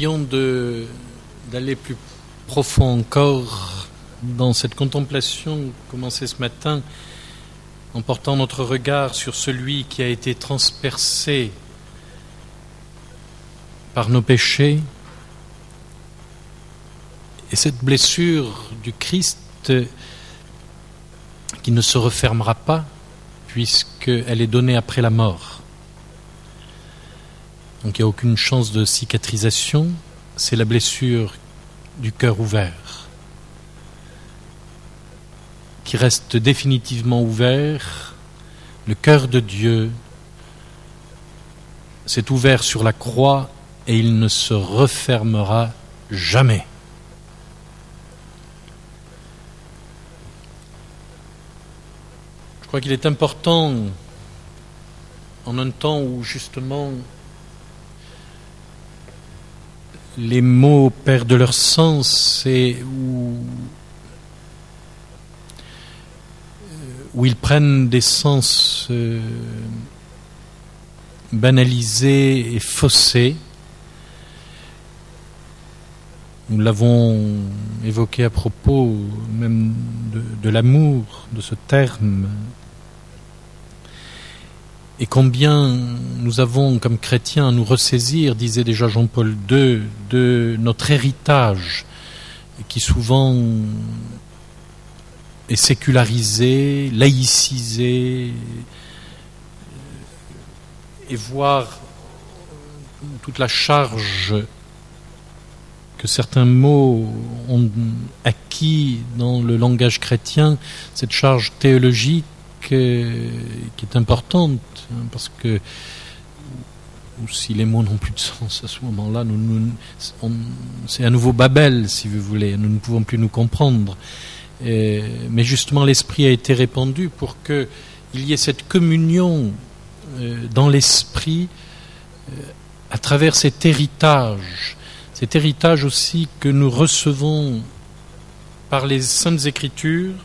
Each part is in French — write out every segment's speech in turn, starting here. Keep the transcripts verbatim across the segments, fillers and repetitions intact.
prions de, d'aller plus profond encore dans cette contemplation commencée ce matin, en portant notre regard sur celui qui a été transpercé par nos péchés. Et cette blessure du Christ qui ne se refermera pas puisqu'elle est donnée après la mort. Donc il n'y a aucune chance de cicatrisation, c'est la blessure du cœur ouvert qui reste définitivement ouvert. Le cœur de Dieu s'est ouvert sur la croix et il ne se refermera jamais. Je crois qu'il est important, en un temps où justement les mots perdent leur sens et où, où ils prennent des sens euh, banalisés et faussés. Nous l'avons évoqué à propos même de, de l'amour, de ce terme. Et combien nous avons, comme chrétiens, à nous ressaisir, disait déjà Jean-Paul deux, de notre héritage, qui souvent est sécularisé, laïcisé, et voir toute la charge que certains mots ont acquis dans le langage chrétien, cette charge théologique qui est importante, parce que ou si les mots n'ont plus de sens à ce moment-là, nous, nous, on, c'est un nouveau Babel, si vous voulez, nous ne pouvons plus nous comprendre. Et, mais justement, l'Esprit a été répandu pour qu'il y ait cette communion euh, dans l'Esprit euh, à travers cet héritage, cet héritage aussi que nous recevons par les Saintes Écritures,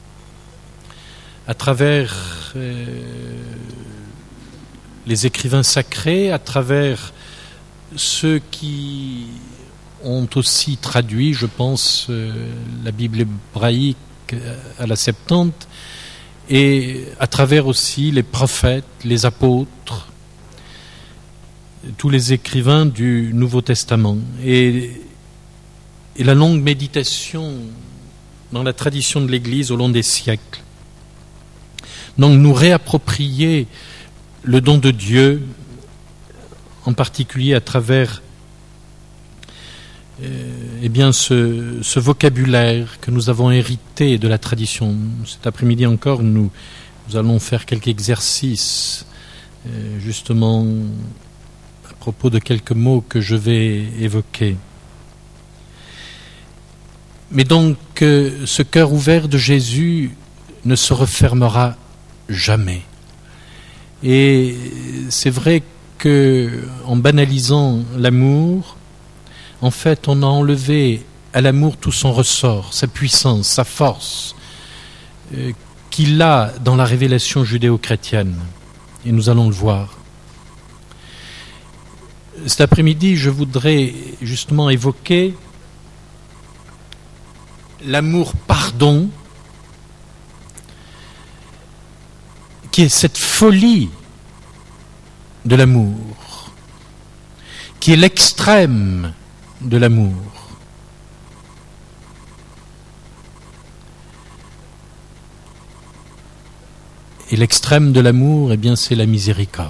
à travers euh, les écrivains sacrés, à travers ceux qui ont aussi traduit, je pense, euh, la Bible hébraïque à la Septante, et à travers aussi les prophètes, les apôtres, tous les écrivains du Nouveau Testament. Et, et la longue méditation dans la tradition de l'Église au long des siècles. Donc nous réapproprier le don de Dieu, en particulier à travers euh, eh bien ce, ce vocabulaire que nous avons hérité de la tradition. Cet après-midi encore, nous, nous allons faire quelques exercices, euh, justement à propos de quelques mots que je vais évoquer. Mais donc, euh, ce cœur ouvert de Jésus ne se refermera jamais. Et c'est vrai que, en banalisant l'amour, en fait, on a enlevé à l'amour tout son ressort, sa puissance, sa force, euh, qu'il a dans la révélation judéo-chrétienne. Et nous allons le voir. Cet après-midi, je voudrais justement évoquer l'amour pardon, qui est cette folie de l'amour, qui est l'extrême de l'amour. Et l'extrême de l'amour, eh bien, c'est la miséricorde.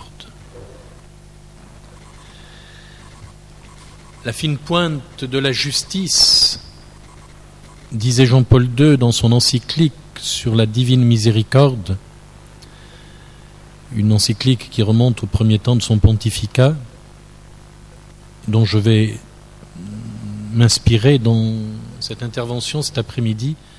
La fine pointe de la justice, disait Jean-Paul deux dans son encyclique sur la divine miséricorde, une encyclique qui remonte au premier temps de son pontificat, dont je vais m'inspirer dans cette intervention cet après-midi.